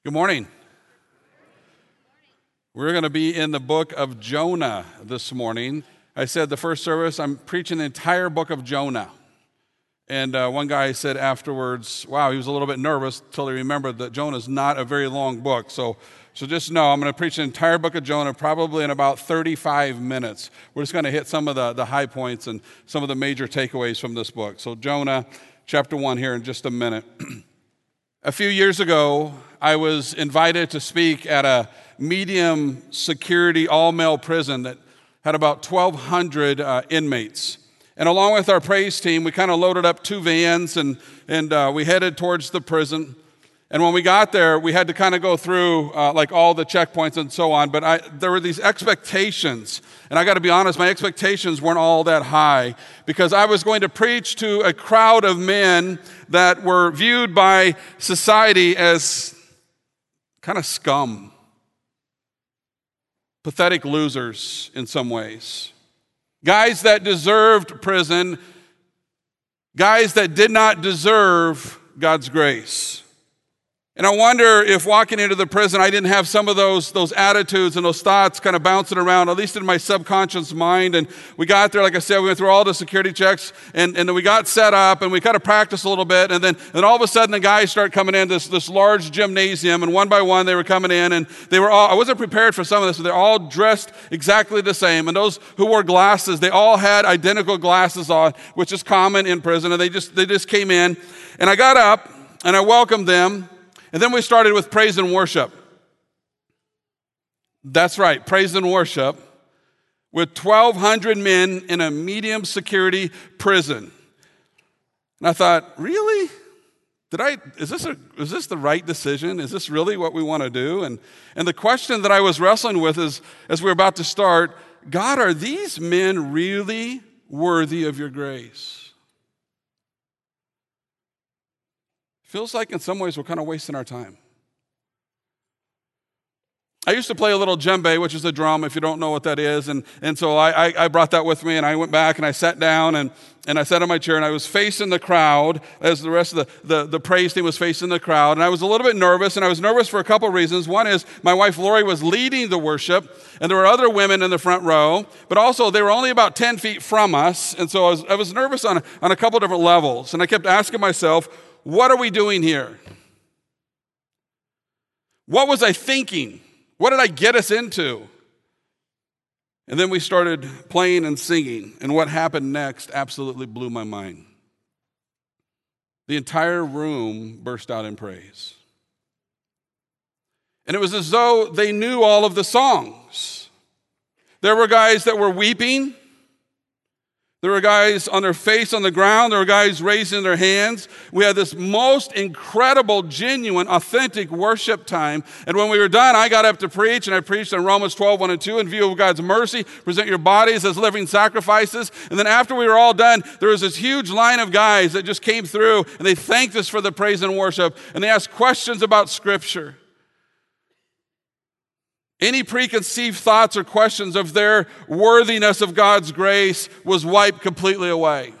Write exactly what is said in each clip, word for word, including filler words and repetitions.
Good morning. We're going to be in the book of Jonah this morning. I said the first service, I'm preaching the entire book of Jonah. And uh, one guy said afterwards, wow, he was a little bit nervous until he remembered that Jonah is not a very long book. So, so just know I'm going to preach the entire book of Jonah probably in about thirty-five minutes. We're just going to hit some of the, the high points and some of the major takeaways from this book. So Jonah chapter one here in just a minute. A few years ago, I was invited to speak at a medium security all-male prison that had about twelve hundred uh, inmates. And along with our praise team, we kind of loaded up two vans and, and uh, we headed towards the prison. And when we got there, we had to kind of go through uh, like all the checkpoints and so on. But I, there were these expectations. And I got to be honest, my expectations weren't all that high because I was going to preach to a crowd of men that were viewed by society as kind of scum, pathetic losers in some ways. Guys that deserved prison, guys that did not deserve God's grace. And I wonder if walking into the prison, I didn't have some of those, those attitudes and those thoughts kind of bouncing around, at least in my subconscious mind. And we got there, like I said, we went through all the security checks, and, and then we got set up, and we kind of practiced a little bit. And then, and then all of a sudden, the guys start coming in, this, this large gymnasium, and one by one, they were coming in, and they were all, I wasn't prepared for some of this, but they're all dressed exactly the same. And those who wore glasses, they all had identical glasses on, which is common in prison, and they just, they just came in. And I got up, and I welcomed them. And then we started with praise and worship. That's right, praise and worship with twelve hundred men in a medium security prison. And I thought, really? Did I, is this a, is this the right decision? Is this really what we want to do? And, and the question that I was wrestling with is, as we were about to start, God, are these men really worthy of your grace? Feels like in some ways we're kind of wasting our time. I used to play a little djembe, which is a drum, if you don't know what that is. And, and so I, I, I brought that with me, and I went back and I sat down and, and I sat in my chair, and I was facing the crowd as the rest of the, the, the praise team was facing the crowd. And I was a little bit nervous, and I was nervous for a couple of reasons. One is my wife Lori was leading the worship, and there were other women in the front row, but also they were only about ten feet from us. And so I was, I was nervous on, on a couple of different levels. And I kept asking myself, what are we doing here? What was I thinking? What did I get us into? And then we started playing and singing, and what happened next absolutely blew my mind. The entire room burst out in praise. And it was as though they knew all of the songs. There were guys that were weeping. There were guys on their face on the ground. There were guys raising their hands. We had this most incredible, genuine, authentic worship time. And when we were done, I got up to preach, and I preached on Romans twelve, one and two, in view of God's mercy, present your bodies as living sacrifices. And then after we were all done, there was this huge line of guys that just came through, and they thanked us for the praise and worship, and they asked questions about Scripture. Any preconceived thoughts or questions of their worthiness of God's grace was wiped completely away.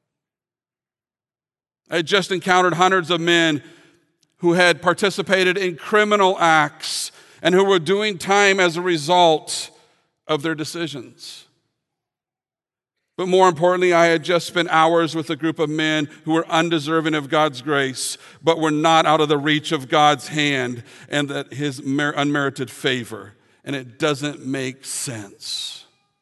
I had just encountered hundreds of men who had participated in criminal acts and who were doing time as a result of their decisions. But more importantly, I had just spent hours with a group of men who were undeserving of God's grace, but were not out of the reach of God's hand and that his unmerited favor. And it doesn't make sense.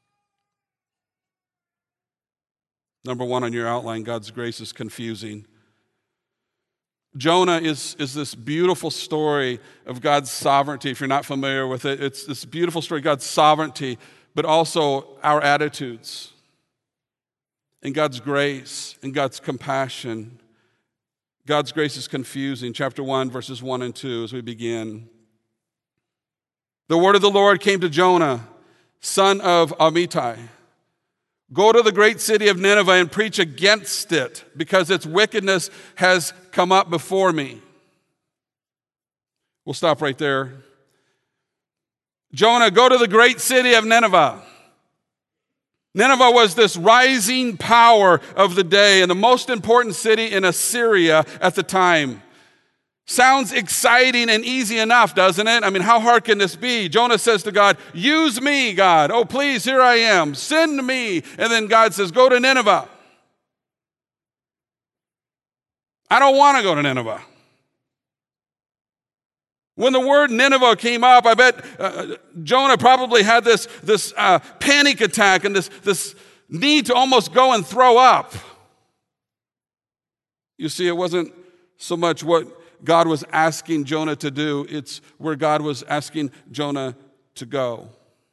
Number one on your outline, God's grace is confusing. Jonah is, is this beautiful story of God's sovereignty. If you're not familiar with it, it's this beautiful story of God's sovereignty, but also our attitudes. And God's grace and God's compassion. God's grace is confusing. Chapter one, verses one and two, as we begin. The word of the Lord came to Jonah, son of Amittai. Go to the great city of Nineveh and preach against it, because its wickedness has come up before me. We'll stop right there. Jonah, go to the great city of Nineveh. Nineveh was this rising power of the day and the most important city in Assyria at the time. Sounds exciting and easy enough, doesn't it? I mean, how hard can this be? Jonah says to God, use me, God. Oh, please, here I am. Send me. And then God says, go to Nineveh. I don't want to go to Nineveh. When the word Nineveh came up, I bet uh, Jonah probably had this, this uh, panic attack and this, this need to almost go and throw up. You see, it wasn't so much what God was asking Jonah to do, it's where God was asking Jonah to go.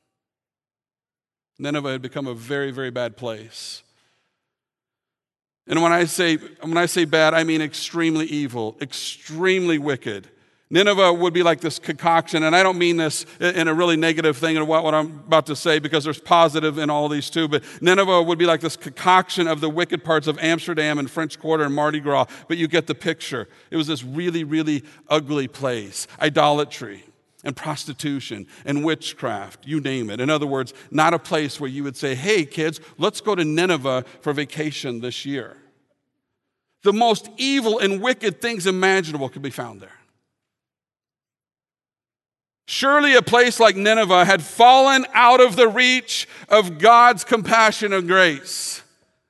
Nineveh had become a very, very bad place. And when I say when I say bad, I mean extremely evil, extremely wicked. Nineveh would be like this concoction, and I don't mean this in a really negative thing and what, what I'm about to say, because there's positive in all these too, but Nineveh would be like this concoction of the wicked parts of Amsterdam and French Quarter and Mardi Gras, but you get the picture. It was this really, really ugly place. Idolatry and prostitution and witchcraft, you name it. In other words, not a place where you would say, hey kids, let's go to Nineveh for vacation this year. The most evil and wicked things imaginable could be found there. Surely a place like Nineveh had fallen out of the reach of God's compassion and grace.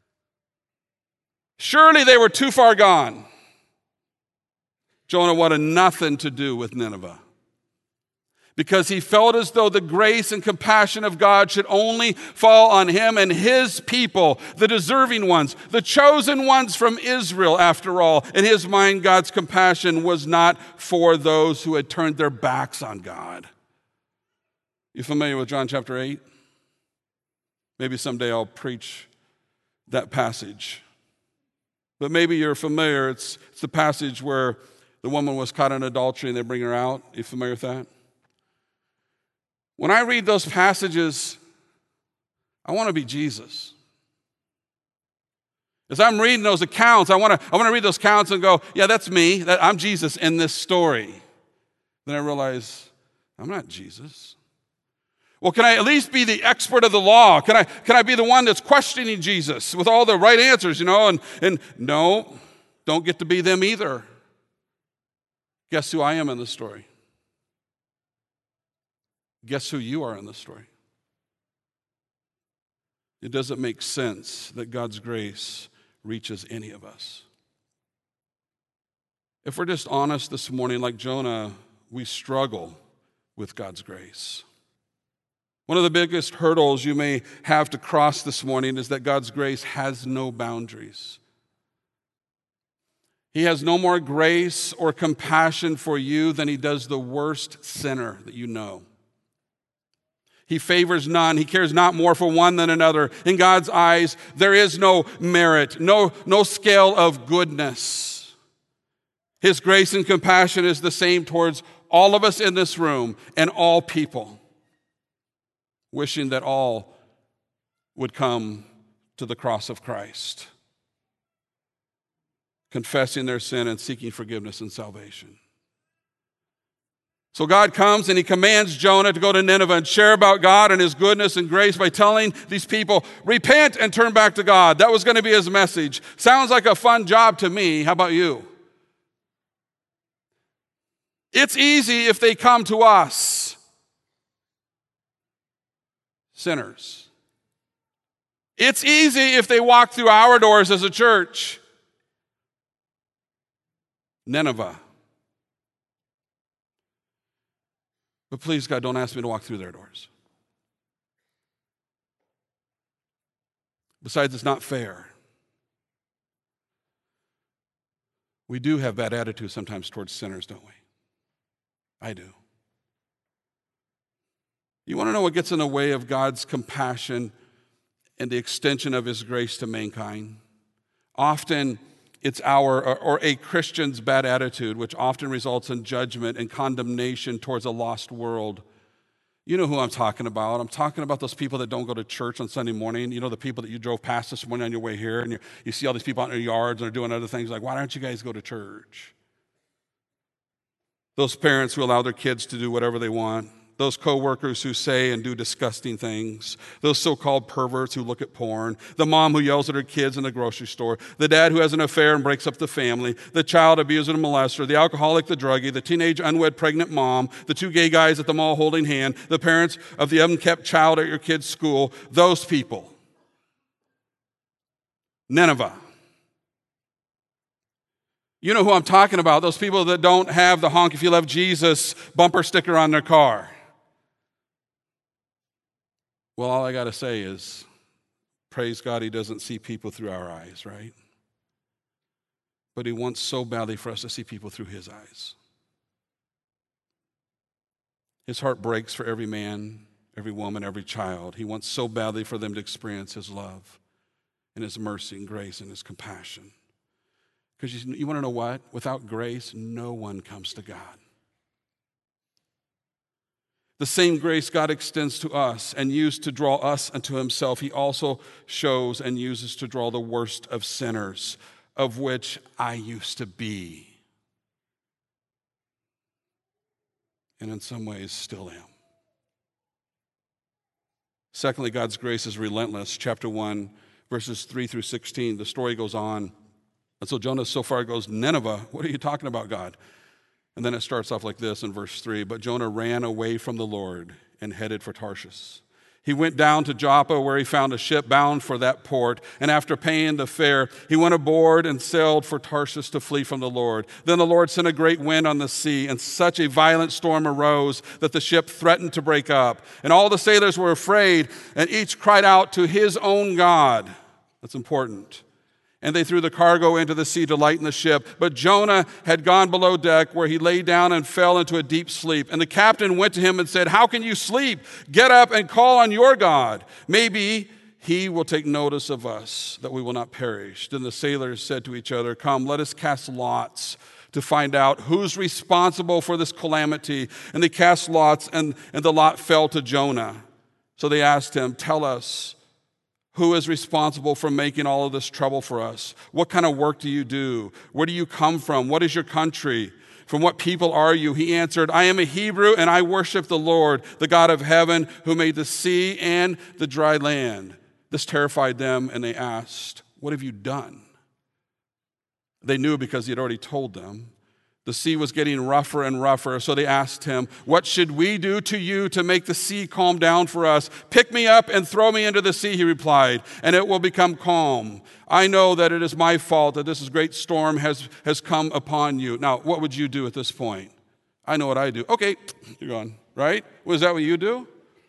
Surely they were too far gone. Jonah wanted nothing to do with Nineveh, because he felt as though the grace and compassion of God should only fall on him and his people, the deserving ones, the chosen ones from Israel, after all. In his mind, God's compassion was not for those who had turned their backs on God. You familiar with John chapter eight? Maybe someday I'll preach that passage. But maybe you're familiar. It's, it's the passage where the woman was caught in adultery and they bring her out. Are you familiar with that? When I read those passages, I want to be Jesus. As I'm reading those accounts, I want to I want to read those accounts and go, yeah, that's me. That, I'm Jesus in this story. Then I realize, I'm not Jesus. Well, can I at least be the expert of the law? Can I, can I be the one that's questioning Jesus with all the right answers, you know? And, and no, don't get to be them either. Guess who I am in this story? Guess who you are in this story? It doesn't make sense that God's grace reaches any of us. If we're just honest this morning, like Jonah, we struggle with God's grace. One of the biggest hurdles you may have to cross this morning is that God's grace has no boundaries. He has no more grace or compassion for you than he does the worst sinner that you know. He favors none. He cares not more for one than another. In God's eyes, there is no merit, no, no scale of goodness. His grace and compassion is the same towards all of us in this room and all people, wishing that all would come to the cross of Christ, confessing their sin and seeking forgiveness and salvation. So God comes and he commands Jonah to go to Nineveh and share about God and his goodness and grace by telling these people, repent and turn back to God. That was going to be his message. Sounds like a fun job to me. How about you? It's easy if they come to us, sinners. It's easy if they walk through our doors as a church. Nineveh. But please, God, don't ask me to walk through their doors. Besides, it's not fair. We do have bad attitudes sometimes towards sinners, don't we? I do. You want to know what gets in the way of God's compassion and the extension of his grace to mankind? Often it's our, or, or a Christian's bad attitude, which often results in judgment and condemnation towards a lost world. You know who I'm talking about. I'm talking about those people that don't go to church on Sunday morning. You know, the people that you drove past this morning on your way here, and you, you see all these people out in their yards and they're doing other things, like, why don't you guys go to church? Those parents who allow their kids to do whatever they want. those coworkers who say and do disgusting things, those so-called perverts who look at porn, the mom who yells at her kids in the grocery store, the dad who has an affair and breaks up the family, the child abuser and molester, the alcoholic, the druggie, the teenage unwed pregnant mom, the two gay guys at the mall holding hand, the parents of the unkept child at your kid's school, those people. Nineveh. You know who I'm talking about, those people that don't have the honk if you love Jesus bumper sticker on their car. Well, all I got to say is, praise God he doesn't see people through our eyes, right? But he wants so badly for us to see people through his eyes. His heart breaks for every man, every woman, every child. He wants so badly for them to experience his love and his mercy and grace and his compassion. Because you, you want to know what? Without grace, no one comes to God. The same grace God extends to us and used to draw us unto himself, he also shows and uses to draw the worst of sinners, of which I used to be. And in some ways still am. Secondly, God's grace is relentless. Chapter one, verses three through sixteen, the story goes on. And so Jonah so far goes, Nineveh, what are you talking about, God? And then it starts off like this in verse three. But Jonah ran away from the Lord and headed for Tarshish. He went down to Joppa where he found a ship bound for that port. And after paying the fare, he went aboard and sailed for Tarshish to flee from the Lord. Then the Lord sent a great wind on the sea, and such a violent storm arose that the ship threatened to break up. And all the sailors were afraid, and each cried out to his own God. That's important. And they threw the cargo into the sea to lighten the ship. But Jonah had gone below deck, where he lay down and fell into a deep sleep. And the captain went to him and said, "How can you sleep? Get up and call on your God. Maybe he will take notice of us, that we will not perish." Then the sailors said to each other, "Come, let us cast lots to find out who's responsible for this calamity." And they cast lots, and, and the lot fell to Jonah. So they asked him, "Tell us, who is responsible for making all of this trouble for us? What kind of work do you do? Where do you come from? What is your country? From what people are you?" He answered, "I am a Hebrew, and I worship the Lord, the God of heaven, who made the sea and the dry land." This terrified them, and they asked, "What have you done?" They knew because he had already told them. The sea was getting rougher and rougher, so they asked him, "What should we do to you to make the sea calm down for us?" "Pick me up and throw me into the sea," he replied, "and it will become calm. I know that it is my fault that this great storm has, has come upon you." Now, what would you do at this point? I know what I do. Okay, you're gone, right? Was that what you do?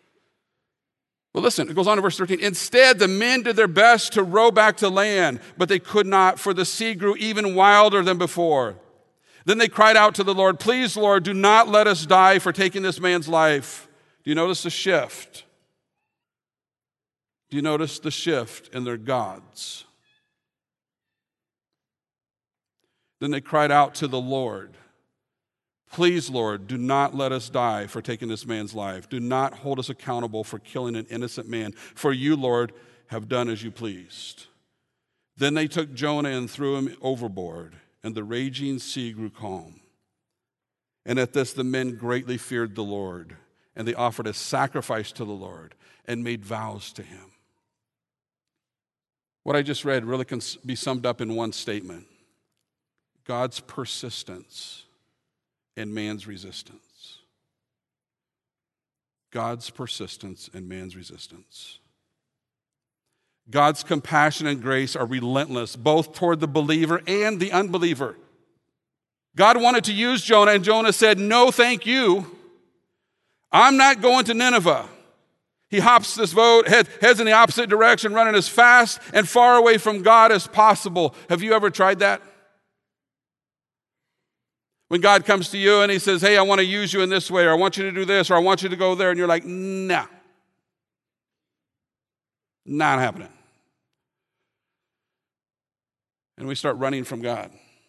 Well, listen, it goes on in verse thirteen. "Instead, the men did their best to row back to land, but they could not, for the sea grew even wilder than before. Then they cried out to the Lord, 'Please, Lord, do not let us die for taking this man's life.'" Do you notice the shift? Do you notice the shift in their gods? Then they cried out to the Lord, "Please, Lord, do not let us die for taking this man's life. Do not hold us accountable for killing an innocent man, for you, Lord, have done as you pleased." Then they took Jonah and threw him overboard, and the raging sea grew calm. And at this the men greatly feared the Lord, and they offered a sacrifice to the Lord and made vows to him. What I just read really can be summed up in one statement: God's persistence and man's resistance. God's persistence and man's resistance. God's compassion and grace are relentless, both toward the believer and the unbeliever. God wanted to use Jonah, and Jonah said, "No, thank you. I'm not going to Nineveh." He hops this boat, head, heads in the opposite direction, running as fast and far away from God as possible. Have you ever tried that? When God comes to you and he says, "Hey, I want to use you in this way," or "I want you to do this," or "I want you to go there," and you're like, "Nah. Not happening." And we start running from God.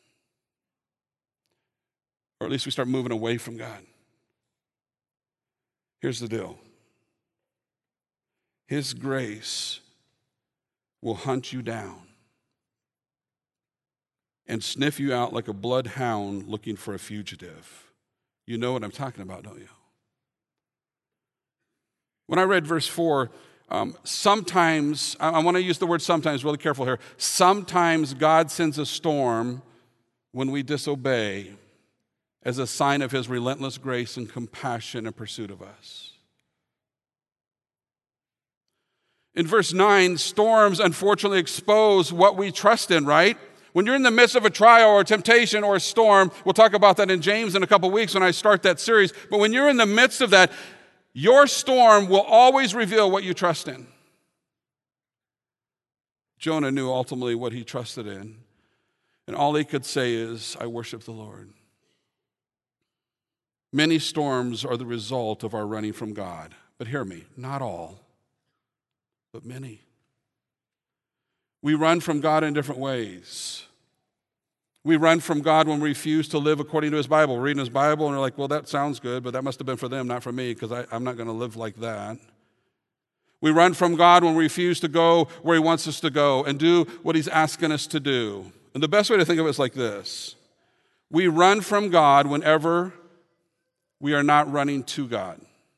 Or at least we start moving away from God. Here's the deal. His grace will hunt you down and sniff you out like a bloodhound looking for a fugitive. You know what I'm talking about, don't you? When I read verse four, um, sometimes, I, I want to use the word sometimes, really careful here. Sometimes God sends a storm when we disobey as a sign of his relentless grace and compassion in pursuit of us. In verse nine, storms unfortunately expose what we trust in, right? When you're in the midst of a trial or a temptation or a storm, we'll talk about that in James in a couple weeks when I start that series, but when you're in the midst of that, your storm will always reveal what you trust in. Jonah knew ultimately what he trusted in, and all he could say is, I worship the Lord. Many storms are the result of our running from God, but hear me, not all, but many. We run from God in different ways. We run from God when we refuse to live according to his Bible. We're reading his Bible and we're like, well, that sounds good, but that must have been for them, not for me, because I'm not going to live like that. We run from God when we refuse to go where he wants us to go and do what he's asking us to do. And the best way to think of it is like this. We run from God whenever we are not running to God.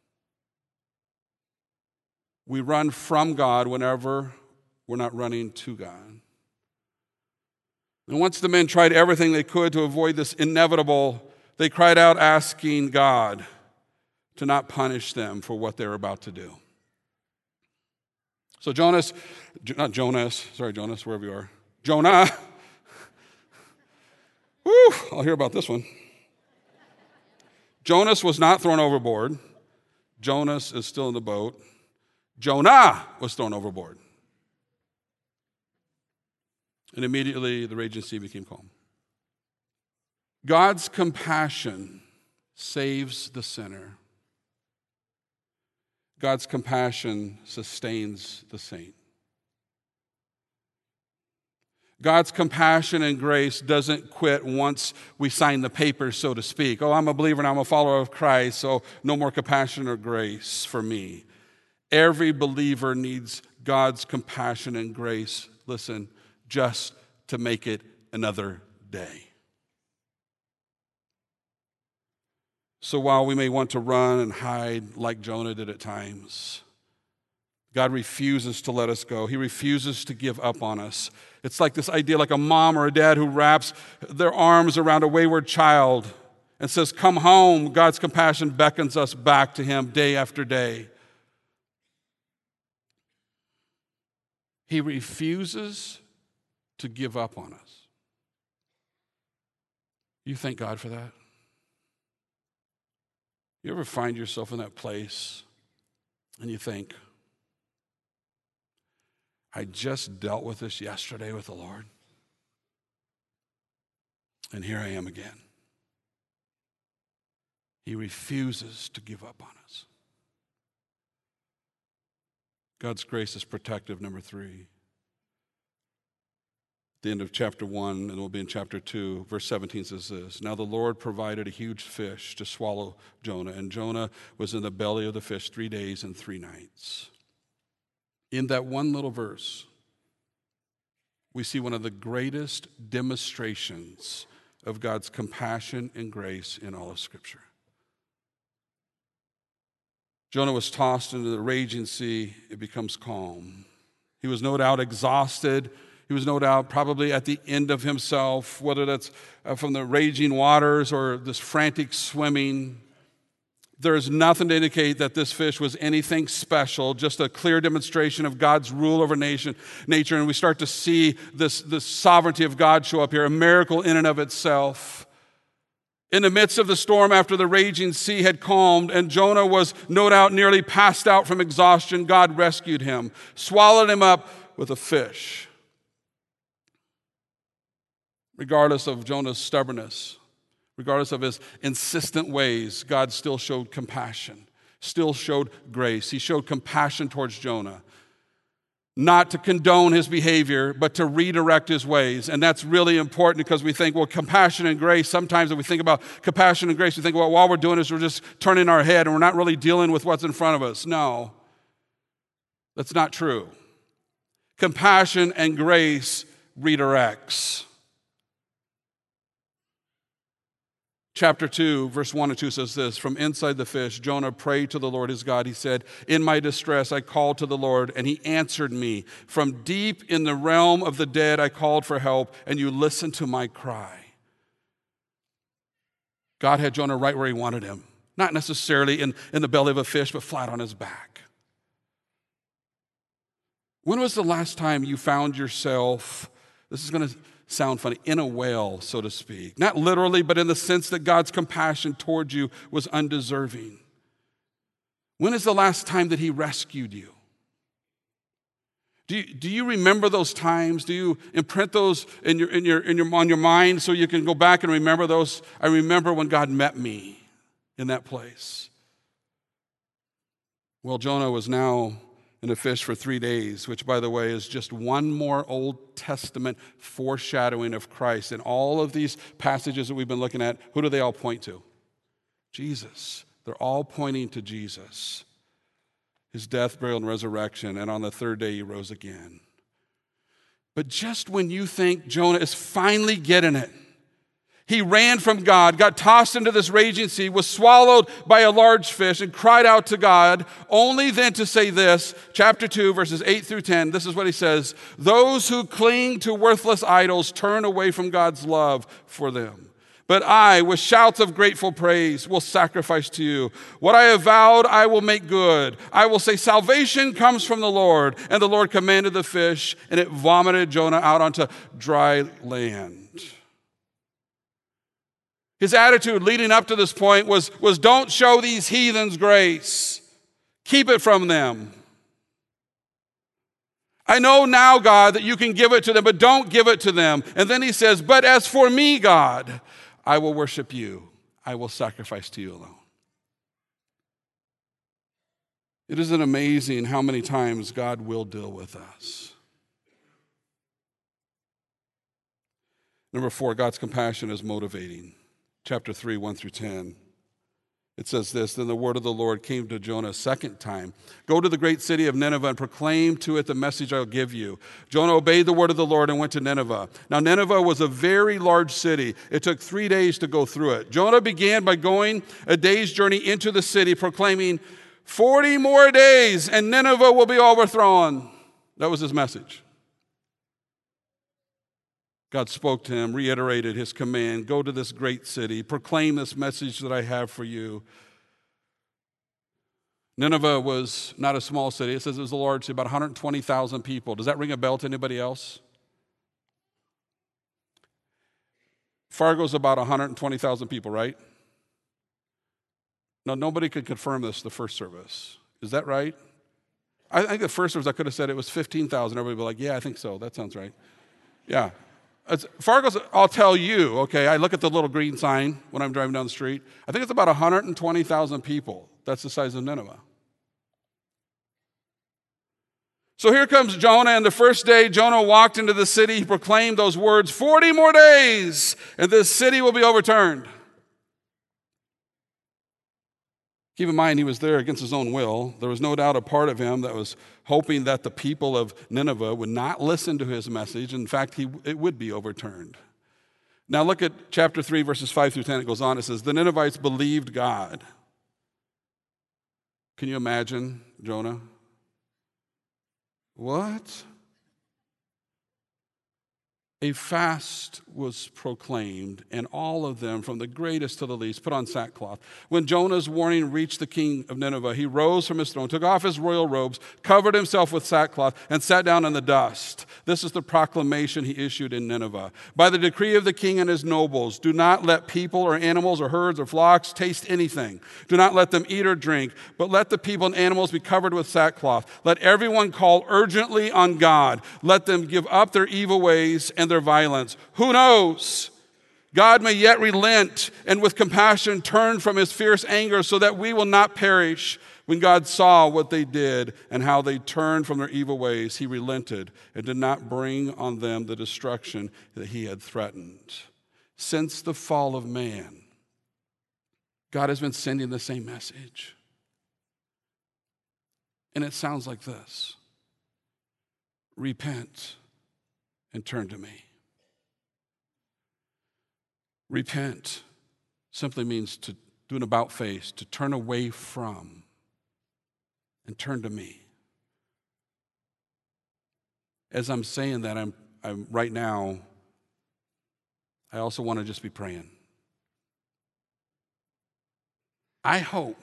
We run from God whenever we're not running to God. And once the men tried everything they could to avoid this inevitable, they cried out asking God to not punish them for what they were about to do. So Jonas, not Jonas, sorry Jonas, wherever you are, Jonah, whew, I'll hear about this one. Jonas was not thrown overboard. Jonas is still in the boat. Jonah was thrown overboard. And immediately the raging sea became calm. God's compassion saves the sinner. God's compassion sustains the saint. God's compassion and grace doesn't quit once we sign the papers, so to speak. Oh, I'm a believer and I'm a follower of Christ, so no more compassion or grace for me. Every believer needs God's compassion and grace, listen, just to make it another day. So while we may want to run and hide like Jonah did at times, God refuses to let us go. He refuses to give up on us. It's like this idea, like a mom or a dad who wraps their arms around a wayward child and says, come home. God's compassion beckons us back to him day after day. He refuses to give up on us. You thank God for that? You ever find yourself in that place and you think, I just dealt with this yesterday with the Lord, and here I am again. He refuses to give up on us. God's grace is protective, number three. At the end of chapter one, and it will be in chapter two, verse seventeen says this, now the Lord provided a huge fish to swallow Jonah, and Jonah was in the belly of the fish three days and three nights. In that one little verse, we see one of the greatest demonstrations of God's compassion and grace in all of Scripture. Jonah was tossed into the raging sea. It becomes calm. He was no doubt exhausted. He was no doubt probably at the end of himself, whether that's from the raging waters or this frantic swimming. There is nothing to indicate that this fish was anything special, just a clear demonstration of God's rule over nation, nature. And we start to see this, this sovereignty of God show up here, a miracle in and of itself. In the midst of the storm, after the raging sea had calmed, and Jonah was no doubt nearly passed out from exhaustion, God rescued him, swallowed him up with a fish. Regardless of Jonah's stubbornness, regardless of his insistent ways, God still showed compassion, still showed grace. He showed compassion towards Jonah, not to condone his behavior, but to redirect his ways. And that's really important because we think, well, compassion and grace, sometimes when we think about compassion and grace, we think, well, all we're doing is we're just turning our head and we're not really dealing with what's in front of us. No, that's not true. Compassion and grace redirects. Chapter two, verse one and two says this, from inside the fish, Jonah prayed to the Lord his God. He said, in my distress, I called to the Lord, and he answered me. From deep in the realm of the dead, I called for help, and you listened to my cry. God had Jonah right where he wanted him. Not necessarily in, in the belly of a fish, but flat on his back. When was the last time you found yourself, this is going to sound funny, in a whale, so to speak? Not literally, but in the sense that God's compassion towards you was undeserving. When is the last time that he rescued you? Do you, do you remember those times? Do you imprint those in your, in your, in your, on your mind so you can go back and remember those? I remember when God met me in that place. Well, Jonah was now in a fish for three days, which, by the way, is just one more Old Testament foreshadowing of Christ. And all of these passages that we've been looking at, who do they all point to? Jesus. They're all pointing to Jesus. His death, burial, and resurrection, and on the third day he rose again. But just when you think Jonah is finally getting it, he ran from God, got tossed into this raging sea, was swallowed by a large fish, and cried out to God, only then to say this, chapter two, verses eight through ten, this is what he says, those who cling to worthless idols turn away from God's love for them. But I, with shouts of grateful praise, will sacrifice to you. What I have vowed, I will make good. I will say, salvation comes from the Lord. And the Lord commanded the fish, and it vomited Jonah out onto dry land. His attitude leading up to this point was, was don't show these heathens grace. Keep it from them. I know now, God, that you can give it to them, but don't give it to them. And then he says, but as for me, God, I will worship you. I will sacrifice to you alone. It isn't amazing how many times God will deal with us. Number four, God's compassion is motivating. Chapter three, one through ten. It says this, then the word of the Lord came to Jonah a second time. Go to the great city of Nineveh and proclaim to it the message I'll give you. Jonah obeyed the word of the Lord and went to Nineveh. Now Nineveh was a very large city. It took three days to go through it. Jonah began by going a day's journey into the city, proclaiming, forty more days and Nineveh will be overthrown. That was his message. God spoke to him, reiterated his command, go to this great city, proclaim this message that I have for you. Nineveh was not a small city. It says it was a large city, about one hundred twenty thousand people. Does that ring a bell to anybody else? Fargo's about one hundred twenty thousand people, right? No, nobody could confirm this the first service. Is that right? I think the first service I could have said it was fifteen thousand. Everybody would be like, yeah, I think so. That sounds right. Yeah. It's, Fargo's, I'll tell you, okay, I look at the little green sign when I'm driving down the street. I think it's about one hundred twenty thousand people. That's the size of Nineveh. So here comes Jonah, and the first day Jonah walked into the city, he proclaimed those words, forty more days, and this city will be overturned. Keep in mind, he was there against his own will. There was no doubt a part of him that was hoping that the people of Nineveh would not listen to his message. In fact, he, it would be overturned. Now look at chapter three, verses five through ten. It goes on. It says, the Ninevites believed God. Can you imagine Jonah? What? A fast was proclaimed, and all of them, from the greatest to the least, put on sackcloth. When Jonah's warning reached the king of Nineveh, he rose from his throne, took off his royal robes, covered himself with sackcloth, and sat down in the dust. This is the proclamation he issued in Nineveh. By the decree of the king and his nobles, do not let people or animals or herds or flocks taste anything. Do not let them eat or drink, but let the people and animals be covered with sackcloth. Let everyone call urgently on God. Let them give up their evil ways and their violence. Who knows? God may yet relent and with compassion turn from his fierce anger so that we will not perish. When God saw what they did and how they turned from their evil ways, he relented and did not bring on them the destruction that he had threatened. Since the fall of man, God has been sending the same message. And it sounds like this: repent and turn to me. Repent, simply means to do an about face, to turn away from and turn to me. As I'm saying that, I'm, I'm right now, I also want to just be praying. I hope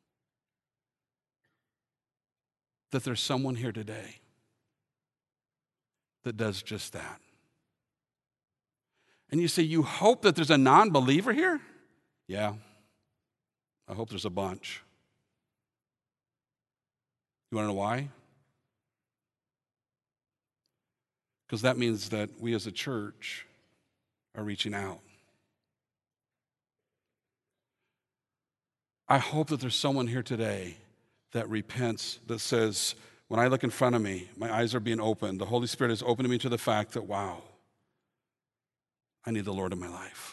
that there's someone here today that does just that. And you say, you hope that there's a non-believer here? Yeah, I hope there's a bunch. You want to know why? Because that means that we as a church are reaching out. I hope that there's someone here today that repents, that says, when I look in front of me, my eyes are being opened. The Holy Spirit is opening me to the fact that, wow, I need the Lord in my life.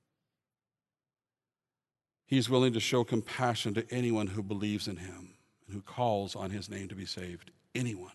He's willing to show compassion to anyone who believes in him and who calls on his name to be saved. Anyone.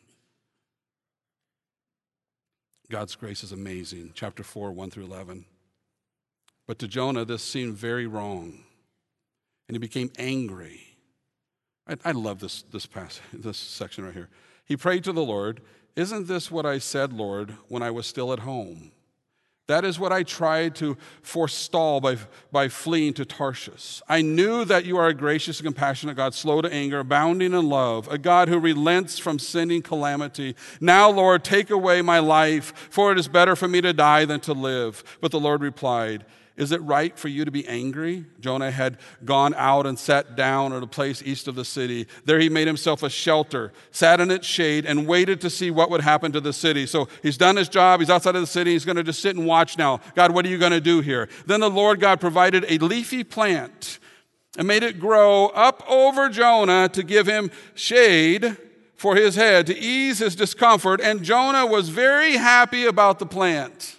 God's grace is amazing. Chapter four, one through eleven. But to Jonah, this seemed very wrong. And he became angry. I, I love this, this passage, this section right here. He prayed to the Lord, "Isn't this what I said, Lord, when I was still at home? That is what I tried to forestall by, by fleeing to Tarshish. I knew that you are a gracious and compassionate God, slow to anger, abounding in love, a God who relents from sending calamity. Now, Lord, take away my life, for it is better for me to die than to live." But the Lord replied, "Is it right for you to be angry?" Jonah had gone out and sat down at a place east of the city. There he made himself a shelter, sat in its shade, and waited to see what would happen to the city. So he's done his job. He's outside of the city. He's going to just sit and watch now. God, what are you going to do here? Then the Lord God provided a leafy plant and made it grow up over Jonah to give him shade for his head, to ease his discomfort. And Jonah was very happy about the plant.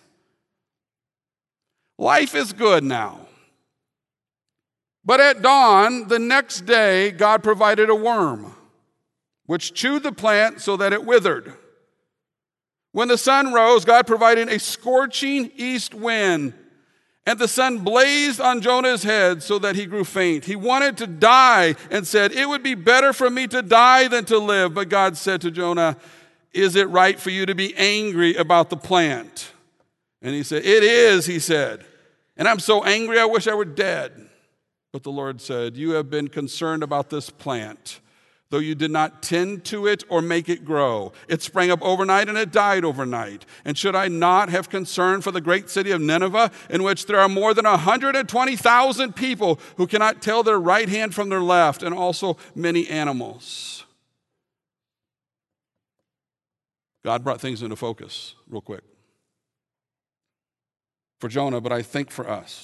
Life is good now. But at dawn, the next day, God provided a worm, which chewed the plant so that it withered. When the sun rose, God provided a scorching east wind, and the sun blazed on Jonah's head so that he grew faint. He wanted to die and said, "It would be better for me to die than to live." But God said to Jonah, "Is it right for you to be angry about the plant?" And he said, "It is," he said. "And I'm so angry I wish I were dead." But the Lord said, "You have been concerned about this plant, though you did not tend to it or make it grow. It sprang up overnight and it died overnight. And should I not have concern for the great city of Nineveh, in which there are more than one hundred twenty thousand people who cannot tell their right hand from their left, and also many animals?" God brought things into focus real quick for Jonah, but I think for us.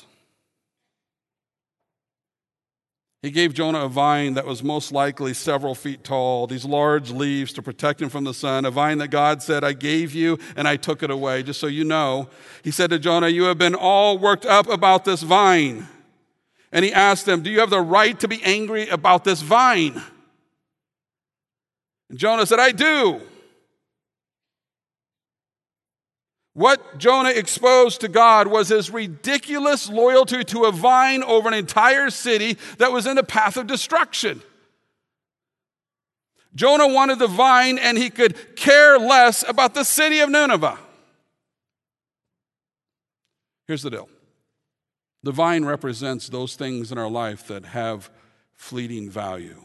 He gave Jonah a vine that was most likely several feet tall, these large leaves to protect him from the sun, a vine that God said, "I gave you and I took it away." Just so you know, he said to Jonah, "You have been all worked up about this vine." And he asked him, "Do you have the right to be angry about this vine?" And Jonah said, "I do." What Jonah exposed to God was his ridiculous loyalty to a vine over an entire city that was in the path of destruction. Jonah wanted the vine, and he could care less about the city of Nineveh. Here's the deal. The vine represents those things in our life that have fleeting value.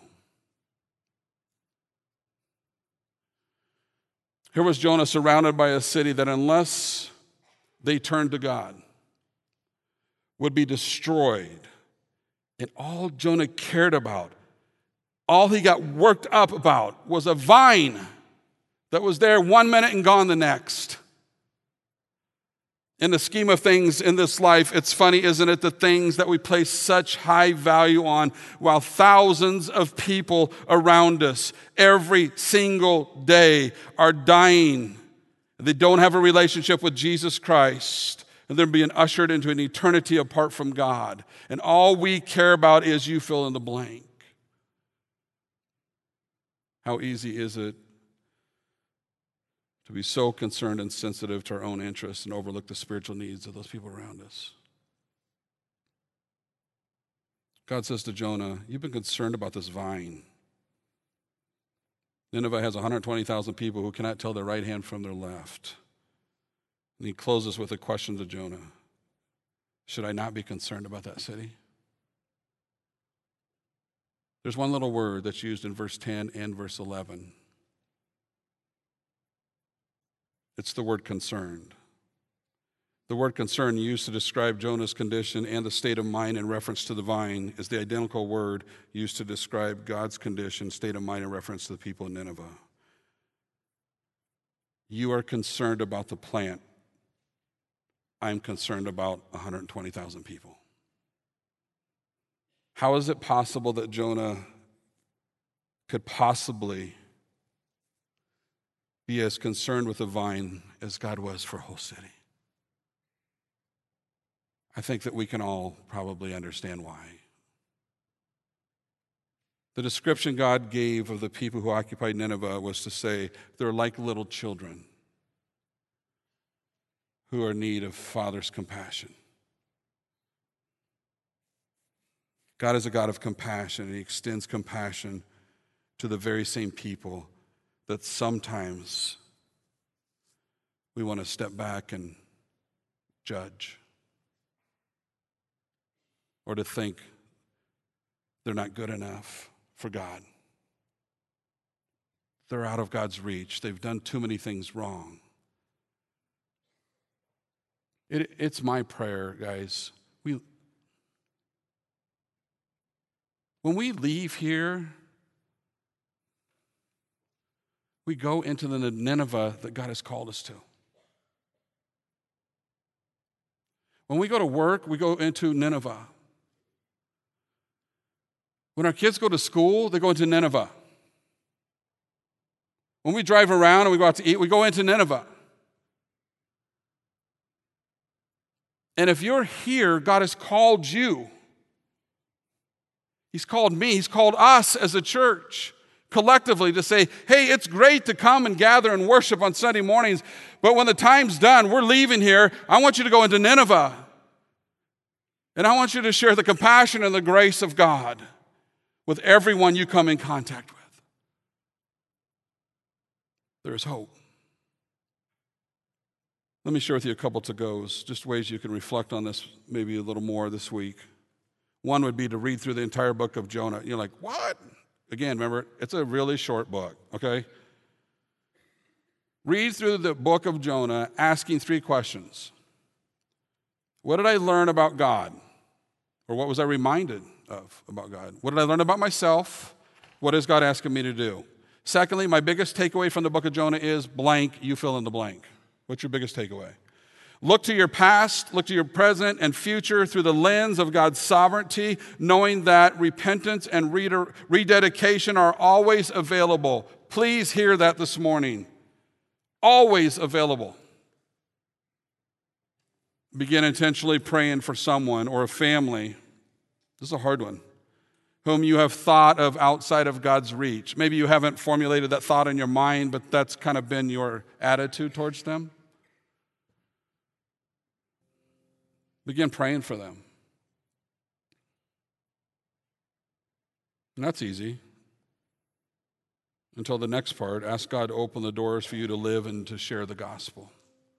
Here was Jonah surrounded by a city that, unless they turned to God, would be destroyed. And all Jonah cared about, all he got worked up about, was a vine that was there one minute and gone the next. In the scheme of things in this life, it's funny, isn't it, the things that we place such high value on, while thousands of people around us every single day are dying. They don't have a relationship with Jesus Christ, and they're being ushered into an eternity apart from God. And all we care about is you fill in the blank. How easy is it to be so concerned and sensitive to our own interests and overlook the spiritual needs of those people around us? God says to Jonah, you've been concerned about this vine. Nineveh has one hundred twenty thousand people who cannot tell their right hand from their left. And he closes with a question to Jonah. Should I not be concerned about that city? There's one little word that's used in verse ten and verse eleven. It's the word concerned. The word concern used to describe Jonah's condition and the state of mind in reference to the vine is the identical word used to describe God's condition, state of mind in reference to the people in Nineveh. You are concerned about the plant. I'm concerned about one hundred twenty thousand people. How is it possible that Jonah could possibly be as concerned with the vine as God was for a whole city? I think that we can all probably understand why. The description God gave of the people who occupied Nineveh was to say they're like little children who are in need of Father's compassion. God is a God of compassion, and he extends compassion to the very same people that sometimes we want to step back and judge, or to think they're not good enough for God. They're out of God's reach. They've done too many things wrong. It, it's my prayer, guys. We, when we leave here, we go into the Nineveh that God has called us to. When we go to work, we go into Nineveh. When our kids go to school, they go into Nineveh. When we drive around and we go out to eat, we go into Nineveh. And if you're here, God has called you. He's called me. He's called us as a church collectively to say, hey, it's great to come and gather and worship on Sunday mornings, but when the time's done, we're leaving here. I want you to go into Nineveh. And I want you to share the compassion and the grace of God with everyone you come in contact with. There is hope. Let me share with you a couple to-goes, just ways you can reflect on this maybe a little more this week. One would be to read through the entire book of Jonah. You're like, what? Again, remember, it's a really short book, okay? Read through the book of Jonah asking three questions. What did I learn about God? Or what was I reminded of about God? What did I learn about myself? What is God asking me to do? Secondly, my biggest takeaway from the book of Jonah is blank, you fill in the blank. What's your biggest takeaway? Look to your past, look to your present and future through the lens of God's sovereignty, knowing that repentance and rededication are always available. Please hear that this morning. Always available. Begin intentionally praying for someone or a family. This is a hard one. Whom you have thought of outside of God's reach. Maybe you haven't formulated that thought in your mind, but that's kind of been your attitude towards them. Begin praying for them. And that's easy. Until the next part, ask God to open the doors for you to live and to share the gospel.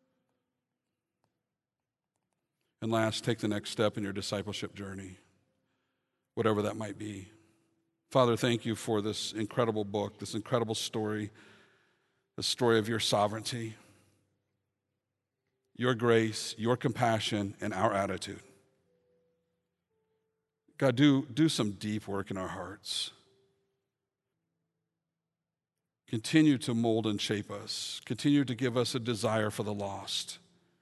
And last, take the next step in your discipleship journey, whatever that might be. Father, thank you for this incredible book, this incredible story, the story of your sovereignty, your grace, your compassion, and our attitude. God, do, do some deep work in our hearts. Continue to mold and shape us. Continue to give us a desire for the lost.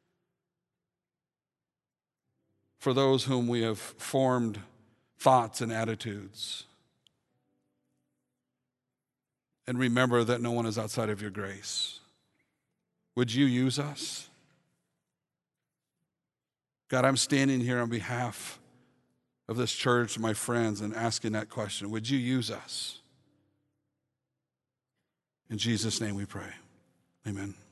For those whom we have formed thoughts and attitudes. And remember that no one is outside of your grace. Would you use us? God, I'm standing here on behalf of this church, my friends, and asking that question. Would you use us? In Jesus' name we pray. Amen.